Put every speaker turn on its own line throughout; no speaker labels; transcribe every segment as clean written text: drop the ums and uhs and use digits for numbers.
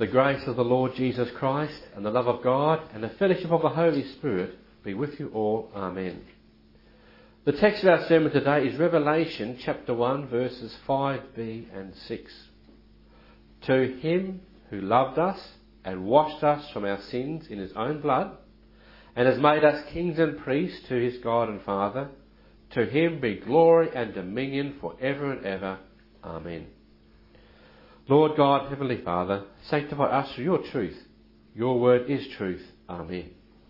The grace of the Lord Jesus Christ and the love of God and the fellowship of the Holy Spirit be with you all. Amen. The text of our sermon today is Revelation chapter 1 verses 5b and 6. To him who loved us and washed us from our sins in his own blood and has made us kings and priests to his God and Father, to him be glory and dominion for ever and ever. Amen. Lord God, Heavenly Father, sanctify us through your truth. Your word is truth. Amen.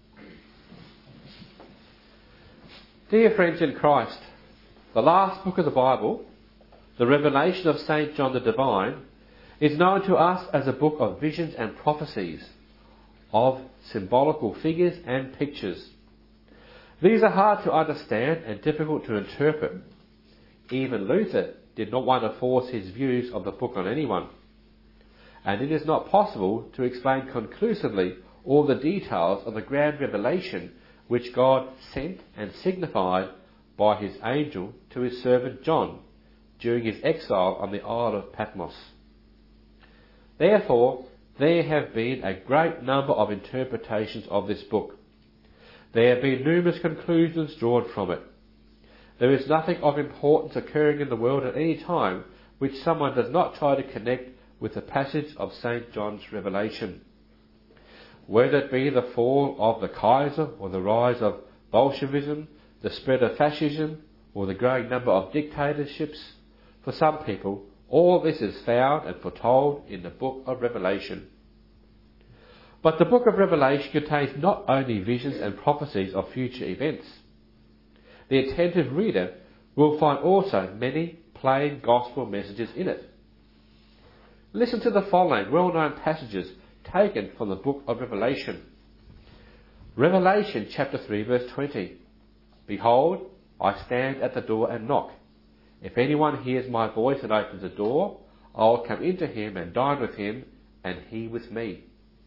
Dear friends in Christ, the last book of the Bible, the Revelation of St. John the Divine, is known to us as a book of visions and prophecies, of symbolical figures and pictures. These are hard to understand and difficult to interpret. Even Luther did not want to force his views of the book on anyone. And it is not possible to explain conclusively all the details of the grand revelation which God sent and signified by his angel to his servant John during his exile on the Isle of Patmos. Therefore, there have been a great number of interpretations of this book. There have been numerous conclusions drawn from it. There is nothing of importance occurring in the world at any time which someone does not try to connect with the passage of St. John's Revelation. Whether it be the fall of the Kaiser or the rise of Bolshevism, the spread of fascism or the growing number of dictatorships, for some people all this is found and foretold in the book of Revelation. But the book of Revelation contains not only visions and prophecies of future events. The attentive reader will find also many plain gospel messages in it. Listen to the following well-known passages taken from the book of Revelation. Revelation chapter 3 verse 20. Behold, I stand at the door and knock. If anyone hears my voice and opens the door, I will come into him and dine with him, and he with me.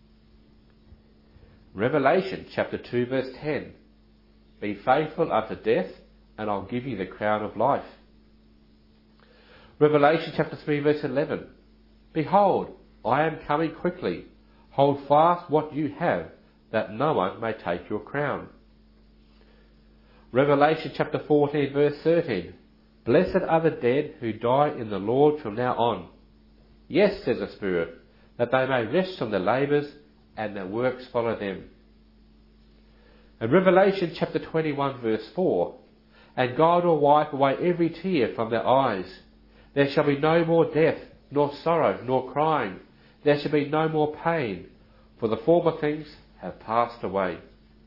Revelation chapter 2 verse 10. Be faithful unto death, and I'll give you the crown of life. Revelation chapter 3 verse 11. Behold, I am coming quickly. Hold fast what you have, that no one may take your crown. Revelation chapter 14 verse 13. Blessed are the dead who die in the Lord from now on. Yes, says the Spirit, that they may rest from their labours, and their works follow them. And Revelation chapter 21 verse 4. And God will wipe away every tear from their eyes. There shall be no more death, nor sorrow, nor crying. There shall be no more pain, for the former things have passed away.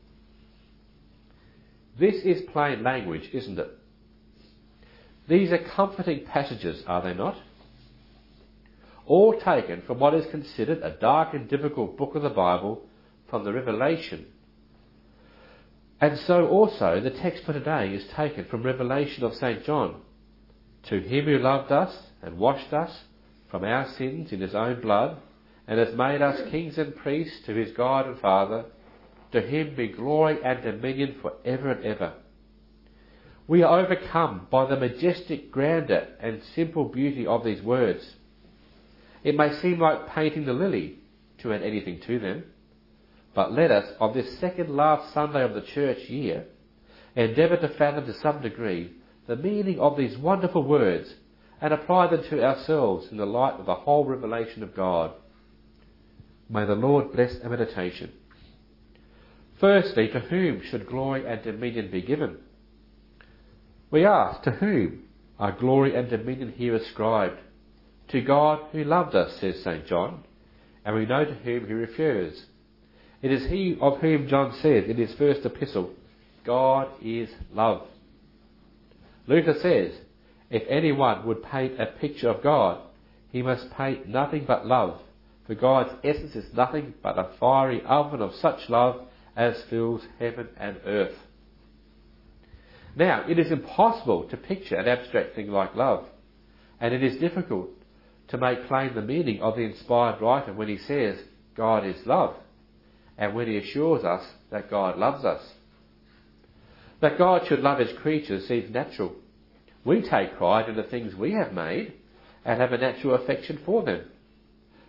This is plain language, isn't it? These are comforting passages, are they not? All taken from what is considered a dark and difficult book of the Bible, from the Revelation. And so also the text for today is taken from Revelation of St. John. To him who loved us and washed us from our sins in his own blood, and has made us kings and priests to his God and Father, to him be glory and dominion for ever and ever. We are overcome by the majestic grandeur and simple beauty of these words. It may seem like painting the lily to add anything to them, but let us, on this second last Sunday of the church year, endeavour to fathom to some degree the meaning of these wonderful words and apply them to ourselves in the light of the whole revelation of God. May the Lord bless our meditation. Firstly, to whom should glory and dominion be given? We ask, to whom are glory and dominion here ascribed? To God who loved us, says St. John, and we know to whom he refers. It is he of whom John said in his first epistle, God is love. Luther says, if anyone would paint a picture of God, he must paint nothing but love, for God's essence is nothing but a fiery oven of such love as fills heaven and earth. Now, it is impossible to picture an abstract thing like love, and it is difficult to make plain the meaning of the inspired writer when he says, God is love, and when he assures us that God loves us. That God should love his creatures seems natural. We take pride in the things we have made and have a natural affection for them.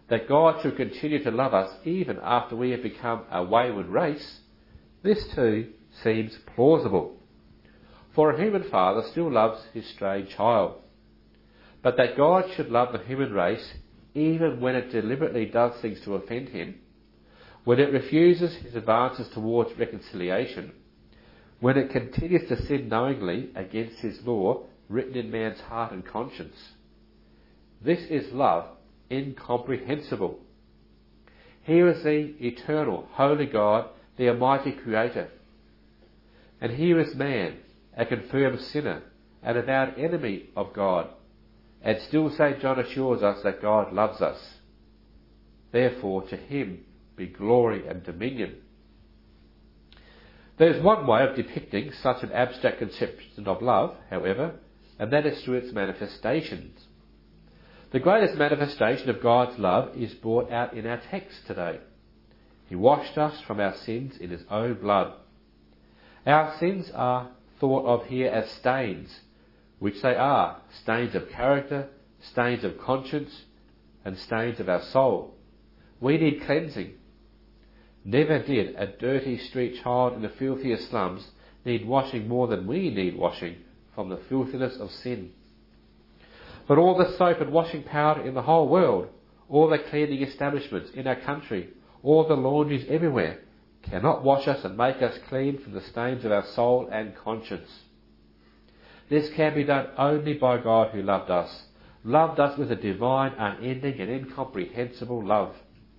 that God should continue to love us even after we have become a wayward race, this too seems plausible. For a human father still loves his strayed child. But that God should love the human race even when it deliberately does things to offend him, when it refuses his advances towards reconciliation, when it continues to sin knowingly against his law written in man's heart and conscience. This is love incomprehensible. Here is the eternal, holy God, the almighty Creator. And here is man, a confirmed sinner, an avowed enemy of God. And still St. John assures us that God loves us. Therefore to him be glory and dominion. There is one way of depicting such an abstract conception of love, however, and that is through its manifestations. The greatest manifestation of God's love is brought out in our text today. He washed us from our sins in his own blood. Our sins are thought of here as stains, which they are, stains of character, stains of conscience, and stains of our soul. We need cleansing. Never did a dirty street child in the filthiest slums need washing more than we need washing from the filthiness of sin. But all the soap and washing powder in the whole world, all the cleaning establishments in our country, all the laundries everywhere, cannot wash us and make us clean from the stains of our soul and conscience. This can be done only by God who loved us with a divine, unending and incomprehensible love.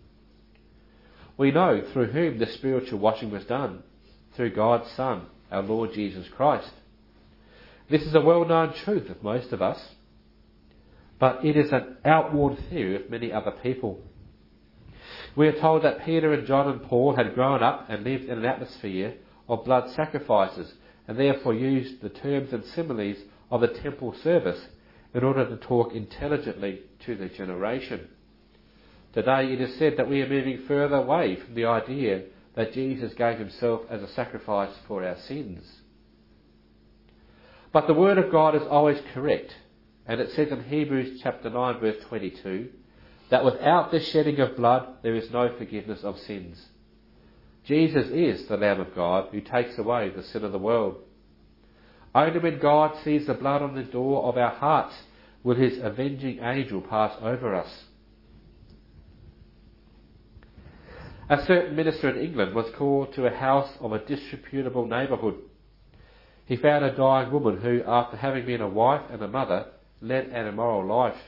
We know through whom the spiritual washing was done, through God's Son, our Lord Jesus Christ. This is a well-known truth of most of us, but it is an outworn theory of many other people. We are told that Peter and John and Paul had grown up and lived in an atmosphere of blood sacrifices, and therefore used the terms and similes of the temple service in order to talk intelligently to the generation. Today it is said that we are moving further away from the idea that Jesus gave himself as a sacrifice for our sins. But the Word of God is always correct, and it says in Hebrews chapter 9 verse 22 that without the shedding of blood there is no forgiveness of sins. Jesus is the Lamb of God who takes away the sin of the world. Only when God sees the blood on the door of our hearts will his avenging angel pass over us. A certain minister in England was called to a house of a disreputable neighbourhood. He found a dying woman who, after having been a wife and a mother, led an immoral life.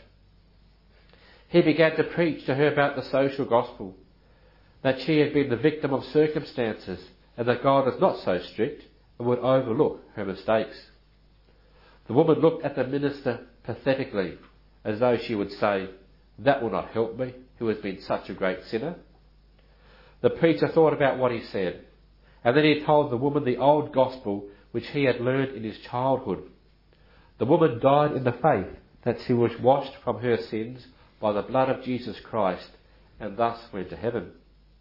He began to preach to her about the social gospel, that she had been the victim of circumstances and that God was not so strict and would overlook her mistakes. The woman looked at the minister pathetically, as though she would say, "That will not help me, who has been such a great sinner." The preacher thought about what he said, and then he told the woman the old gospel which he had learned in his childhood. The woman died in the faith that she was washed from her sins by the blood of Jesus Christ and thus went to heaven.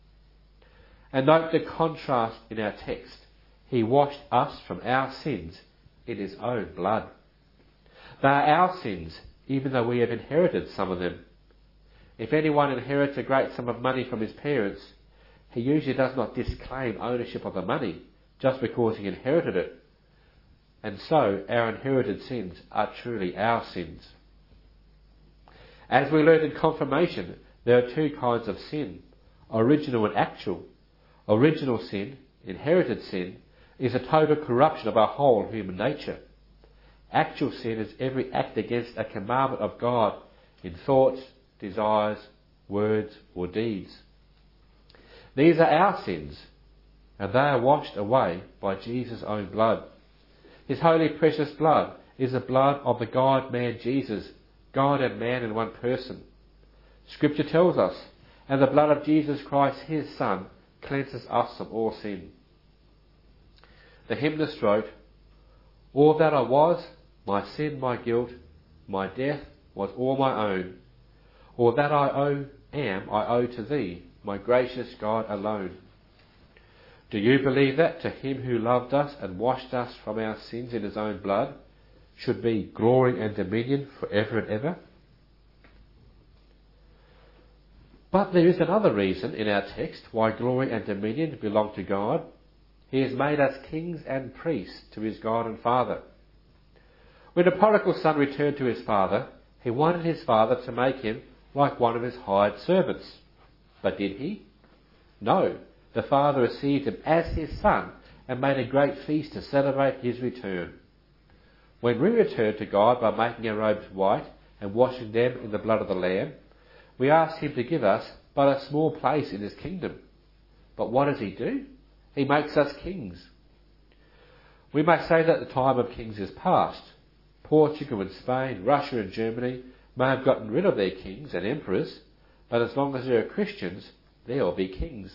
And note the contrast in our text. He washed us from our sins in his own blood. They are our sins, even though we have inherited some of them. If anyone inherits a great sum of money from his parents, he usually does not disclaim ownership of the money just because he inherited it. And so our inherited sins are truly our sins. As we learned in confirmation, there are two kinds of sin, original and actual. Original sin, inherited sin, is a total corruption of our whole human nature. Actual sin is every act against a commandment of God in thoughts, desires, words or deeds. These are our sins, and they are washed away by Jesus' own blood. His holy precious blood is the blood of the God-man Jesus, God and man in one person. Scripture tells us, and the blood of Jesus Christ, his Son, cleanses us of all sin. The hymnist wrote, "All that I was, my sin, my guilt, my death was all my own. All that I owe to thee, my gracious God alone." Do you believe that to him who loved us and washed us from our sins in his own blood should be glory and dominion forever and ever? But there is another reason in our text why glory and dominion belong to God. He has made us kings and priests to his God and Father. When the prodigal son returned to his father, he wanted his father to make him like one of his hired servants. But did he? No. The father received him as his son and made a great feast to celebrate his return. When we return to God by making our robes white and washing them in the blood of the Lamb, we ask him to give us but a small place in his kingdom. But what does he do? He makes us kings. We may say that the time of kings is past. Portugal and Spain, Russia and Germany may have gotten rid of their kings and emperors, but as long as there are Christians, there will be kings.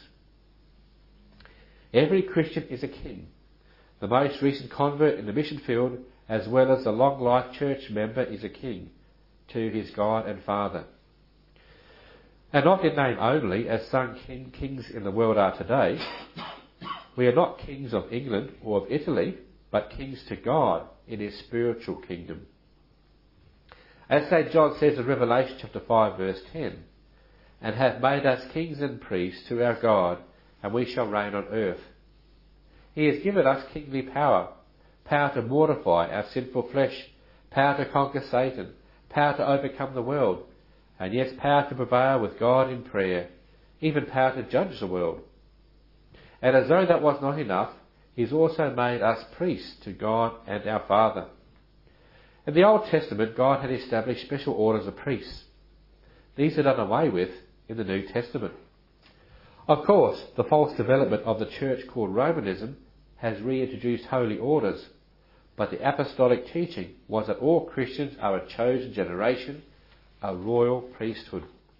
Every Christian is a king. The most recent convert in the mission field, as well as the long-life church member, is a king to his God and Father. And not in name only, as some kings in the world are today. We are not kings of England or of Italy, but kings to God in his spiritual kingdom. As St. John says in Revelation chapter 5 verse 10, and hath made us kings and priests to our God, and we shall reign on earth. He has given us kingly power, power to mortify our sinful flesh, power to conquer Satan, power to overcome the world, and yes, power to prevail with God in prayer, even power to judge the world. And as though that was not enough, he has also made us priests to God and our Father. In the Old Testament, God had established special orders of priests. These are done away with in the New Testament. Of course, the false development of the church called Romanism has reintroduced holy orders, but the apostolic teaching was that all Christians are a chosen generation, a royal priesthood.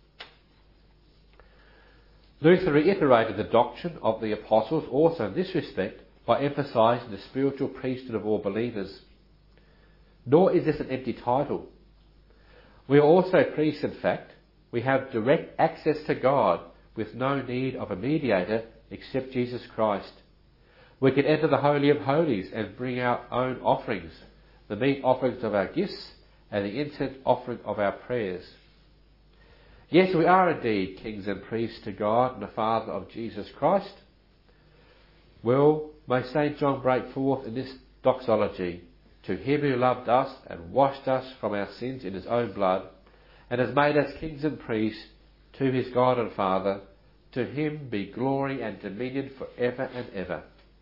Luther reiterated the doctrine of the apostles also in this respect by emphasising the spiritual priesthood of all believers. Nor is this an empty title. We are also priests, in fact. We have direct access to God with no need of a mediator except Jesus Christ. We can enter the Holy of Holies and bring our own offerings, the meat offerings of our gifts and the incense offering of our prayers. Yes, we are indeed kings and priests to God and the Father of Jesus Christ. Well, may St. John break forth in this doxology, to him who loved us and washed us from our sins in his own blood, and has made us kings and priests to his God and Father, to him be glory and dominion for ever and ever.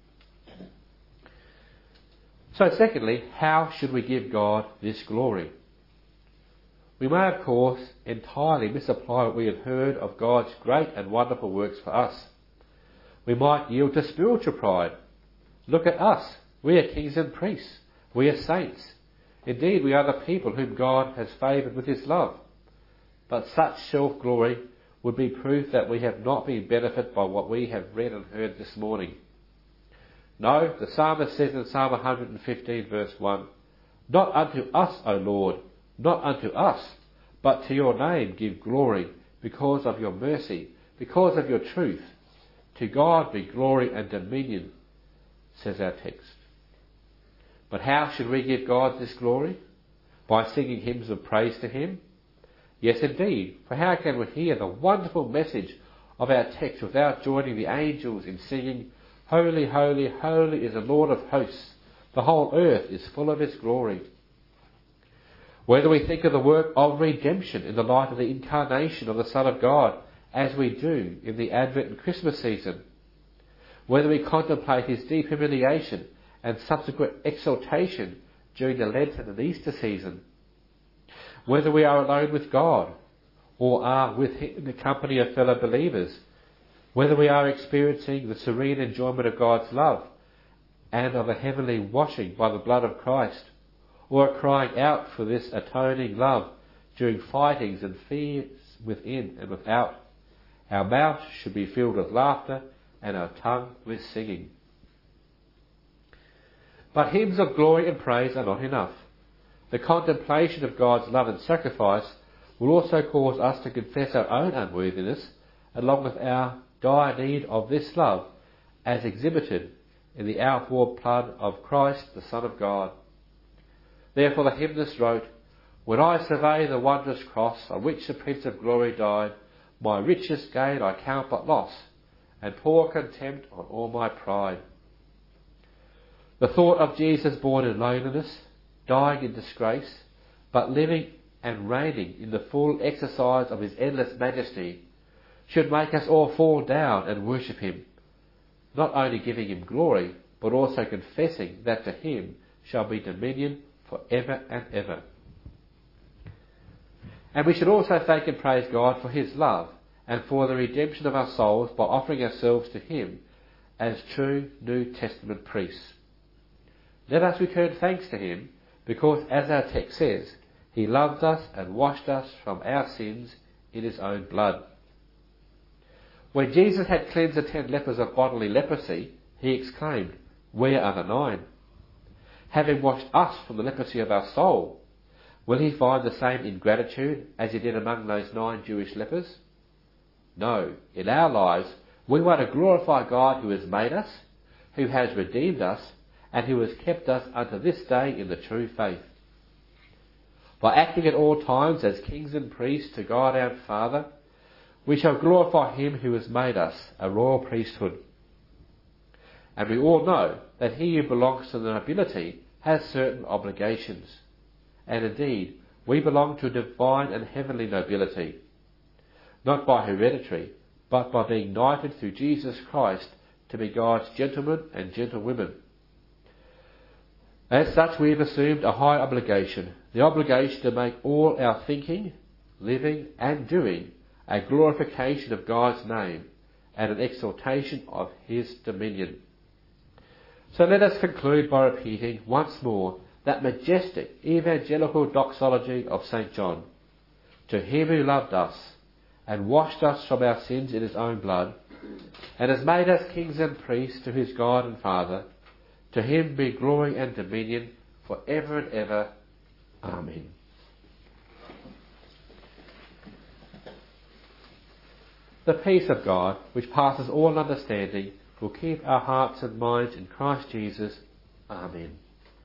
So secondly, how should we give God this glory? We may, of course, entirely misapply what we have heard of God's great and wonderful works for us. We might yield to spiritual pride. Look at us. We are kings and priests. We are saints. Indeed, we are the people whom God has favoured with his love. But such self-glory would be proof that we have not been benefited by what we have read and heard this morning. No, the psalmist says in Psalm 115 verse 1, not unto us, O Lord, not unto us, but to your name give glory, because of your mercy, because of your truth. To God be glory and dominion, says our text. But how should we give God this glory? By singing hymns of praise to him? Yes, indeed, for how can we hear the wonderful message of our text without joining the angels in singing, Holy, holy, holy is the Lord of hosts. The whole earth is full of his glory. Whether we think of the work of redemption in the light of the incarnation of the Son of God, as we do in the Advent and Christmas season, whether we contemplate his deep humiliation and subsequent exaltation during the Lenten and Easter season, whether we are alone with God or are with him in the company of fellow believers, whether we are experiencing the serene enjoyment of God's love and of a heavenly washing by the blood of Christ, or are crying out for this atoning love during fightings and fears within and without, our mouth should be filled with laughter and our tongue with singing. But hymns of glory and praise are not enough. The contemplation of God's love and sacrifice will also cause us to confess our own unworthiness, along with our dire need of this love, as exhibited in the outpoured blood of Christ, the Son of God. Therefore the hymnist wrote, when I survey the wondrous cross on which the Prince of Glory died, My richest gain I count but loss, and pour contempt on all my pride. The thought of Jesus born in loneliness, dying in disgrace, but living and reigning in the full exercise of his endless majesty, should make us all fall down and worship him, not only giving him glory, but also confessing that to him shall be dominion for ever and ever. And we should also thank and praise God for his love and for the redemption of our souls by offering ourselves to him as true New Testament priests. Let us return thanks to him, because as our text says, he loved us and washed us from our sins in his own blood. When Jesus had cleansed the 10 lepers of bodily leprosy, he exclaimed, "Where are the 9? Having washed us from the leprosy of our soul, will he find the same ingratitude as he did among those 9 Jewish lepers?" No, in our lives, we want to glorify God who has made us, who has redeemed us, and who has kept us unto this day in the true faith. By acting at all times as kings and priests to God our Father, we shall glorify him who has made us a royal priesthood. And we all know that he who belongs to the nobility has certain obligations. And indeed, we belong to a divine and heavenly nobility, not by hereditary, but by being knighted through Jesus Christ to be God's gentlemen and gentlewomen. As such, we have assumed a high obligation, the obligation to make all our thinking, living and doing a glorification of God's name and an exaltation of his dominion. So let us conclude by repeating once more that majestic evangelical doxology of St. John. To him who loved us and washed us from our sins in his own blood, and has made us kings and priests to his God and Father, to him be glory and dominion for ever and ever. Amen. The peace of God, which passes all understanding, will keep our hearts and minds in Christ Jesus. Amen.